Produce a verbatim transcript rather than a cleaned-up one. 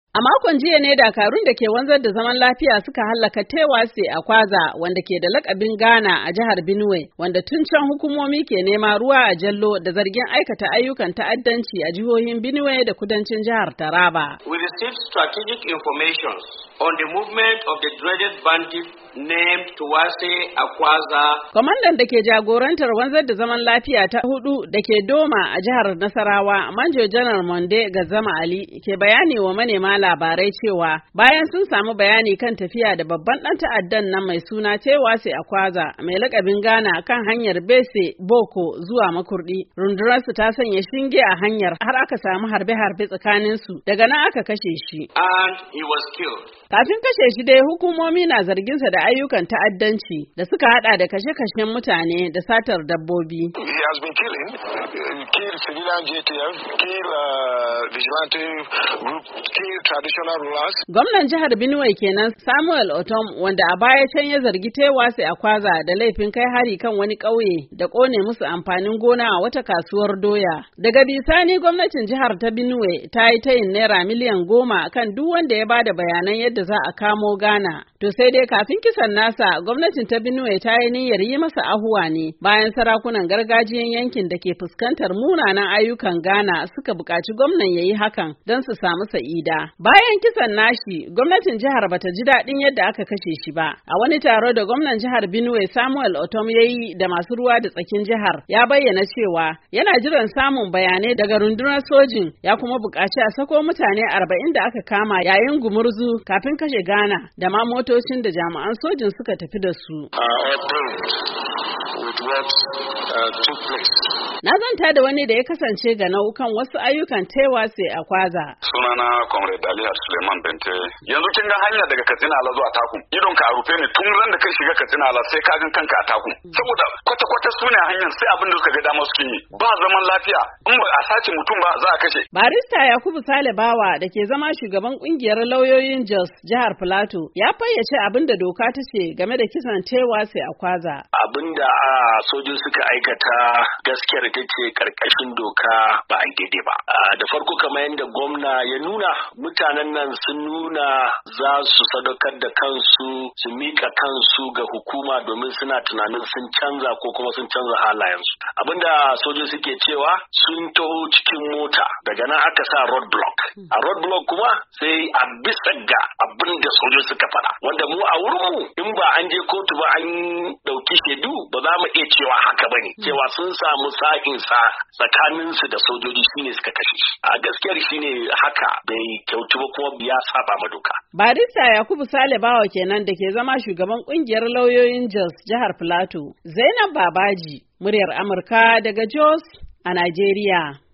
A makon jiya ne dakarun da ke wanzar da zaman lafiya suka hallaka Tewase Akwaza wanda ke da lakabin Ghana a jihar Benue, wanda tun can hukumomi ke nema ruwa a jallo da zargin aikata ayyukan ta'addanci a jihohin Benue da kudancin jihar Taraba. We received strategic information on the movement of the dreaded bandit named Tewase Akwaza. Kwamandan da ke jagorantar wanzar da zaman lafiya ta hudu da ke Doma a jihar Nasarawa, Manjo Janar Monde Gazzama Ali, ke bayani wa manema labarai cewa bayan sun samu bayani kan tafiya da babban dan ta'addan nan mai suna Tewase Akwaza mai lakabin Ghana kan hanyar Bese Boko zuwa Makurdi, rundunar su ta sanya shinge a hanyar har aka samu harbe-harbe tsakanin su, daga nan aka kashe shi. And he was killed. Kafin kashe shi dai hukumomi na zargin sa da ayyukan ta'addanci da suka hada da kashe-kashen mutane da satar dabbobi. He has been killing, kill civilian J T F, kill uh, vigilante group, kill traditional rulers. Gwamnan jihar Benue kenan Samuel Otom, wanda a baya can ya zargi Tewase Akwaza da laifin kai hari kan wani ƙauye da ƙone musu amfanin gona a wata kasuwar doya. Daga bisani gwamnatin jihar ta Benue ta yi tayin naira miliyan goma kan duk wanda ya bada bayanan yadda za a kamo Ghana. To sai dai kafin kisan nasa gwamnatin ta Benue ta yi niyyar yi masa ahuwa ne bayan sarakunan gargajiyan yankin da ke fuskantar munanan ayyukan Ghana suka buƙaci gwamnan ya yi hakan don su samu sa'ida. Bayan kisan nashi, gwamnatin jihar bata ji daɗin yadda aka kashe shi ba. A wani taro da gwamnan jihar Benue Samuel Otom ya yi da masu ruwa da tsakin jihar, ya bayyana cewa yana jiran samun bayanai daga rundunar sojin, ya kuma buƙaci a sako mutane arba'in da aka kama yayin gumurzu kafin kashe Ghana da ma motocin da jami'an sojin suka tafi da su. Na zanta da wani da ya kasance ga nau'ukan wasu ayyukan Tewase Akwaza. Sunana Comrade Aliyar Suleiman Bente. Yanzu kin ga hanya daga Katsina Ala zuwa Takum. Idon ka a rufe ne tun ran da kai shiga Katsina Ala sai ka gan kanka a Takum. Saboda kwata-kwata su ne hanyar sai abin da suka ga dama suke yi. Ba zaman lafiya. In ba a sace mutum ba za a kashe. Barista Yakubu Sale Bawa da ke zama shugaban kungiyar lauyoyin Jos jihar Plateau ya fayyace abin da doka ta ce game da kisan Tewase Akwaza. Abin da sojin suka aikata gaskiyar ita ce karkashin doka ba a daidai ba. Da farko kamar yadda gwamna ya nuna, mutanen nan sun nuna za su sadaukar da kansu, su mika kansu ga hukuma domin suna tunanin sun canza ko kuma sun canza halayensu. Abinda sojin suke cewa sun taho cikin mota, daga nan aka sa road block. A road block kuma sai a bisa ga abin da sojin suka faɗa. Wanda mu a wurinmu in ba an je kotu ba an ɗauki shaidu ba za mu iya cewa haka ba ne. Cewa sun samu sa'in sa tsakaninsu da sojoji shine suka kashe shi. A gaskiyar shine haka bai kyautu ba kuma ya saba ma doka. Barista Yakubu Sale Bawa kenan da ke zama shugaban kungiyar lauyoyin Jos jihar Plateau. Zainab Babaji, muryar Amurka daga Jos a Najeriya.